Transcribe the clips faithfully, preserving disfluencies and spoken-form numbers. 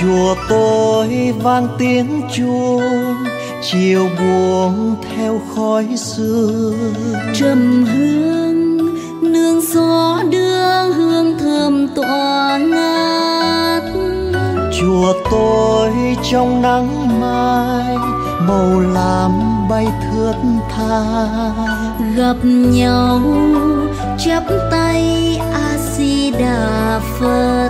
Chùa tôi vang tiếng chuông, chiều buông theo khói sương. Trầm hương nương gió đưa hương thơm tỏa ngát. Chùa tôi trong nắng mai, màu lam bay thướt tha. Gặp nhau chắp tay A Di Đà Phật.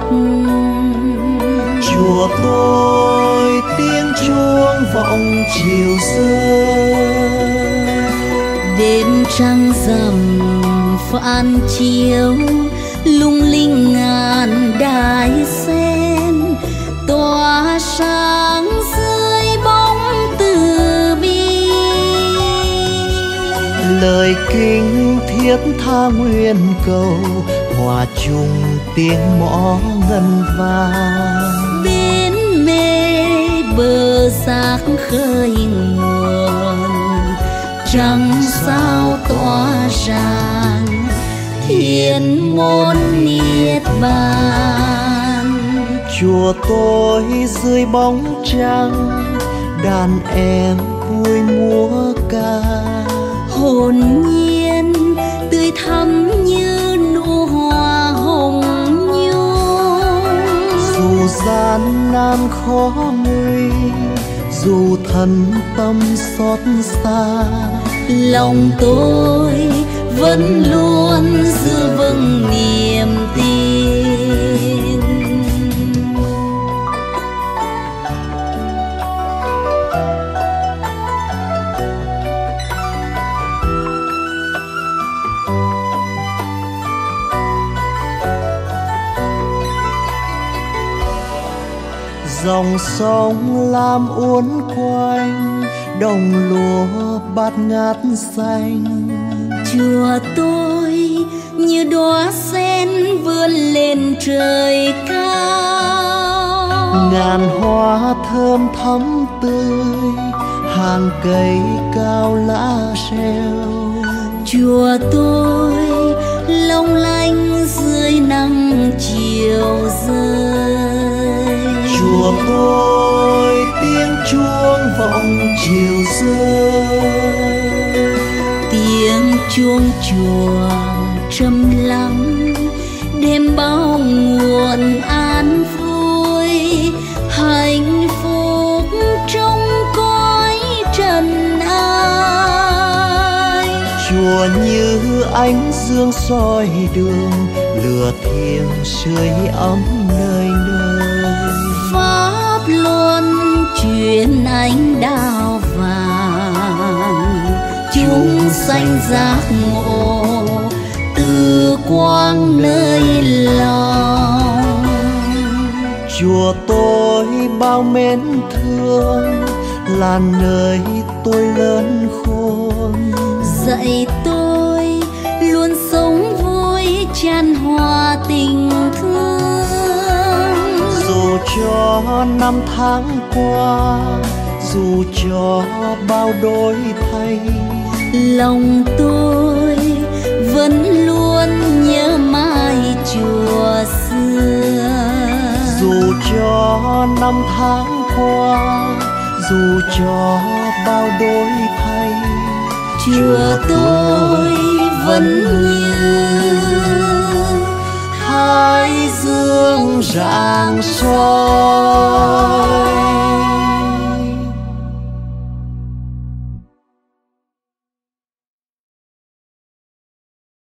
Chùa tôi tiếng chuông vọng chiều rơi. Đêm trăng rằm phản chiếu, lung linh ngàn đài sen, tỏa sáng dưới bóng từ bi. Lời kinh thiết tha nguyện cầu, hòa chung tiếng mõ ngân vang. Bên mê bờ giác khơi nguồn, trăng sao tỏa ràng thiên môn niết bàn. Chùa tôi dưới bóng trăng, đàn em vui múa ca. Hồn nhiên tươi thắm như nụ hoa hồng nhung. Dù gian nan khó nguy, dù thân tâm xót xa, lòng tôi vẫn luôn giữ vững niềm tin. Dòng sông lam uốn quanh, đồng lúa bát ngát xanh. Chùa tôi như đóa sen vươn lên trời cao. Ngàn hoa thơm thắm tươi, hàng cây cao lá reo. Chùa tôi long lanh dưới nắng chiều rơi. Chùa tôi tiếng chuông vọng chiều rơi. Tiếng chuông chùa trầm lắng, đêm bao nguồn an vui. Hạnh phúc trong cõi trần ai. Chùa như ánh dương soi đường, lửa thiêng sưởi ấm nơi nơi. Pháp luân truyền ánh đạo vàng, chúng sanh giác ngộ từ quang nơi lòng. Chùa tôi bao mến thương, là nơi tôi lớn khôn. Dạy tôi luôn sống vui chan hòa tình thương. Dù cho năm tháng qua, dù cho bao đổi thay, lòng tôi vẫn luôn nhớ mãi chùa xưa. Dù cho năm tháng qua, dù cho bao đổi thay, chùa tôi vẫn như thái dương rạng soi.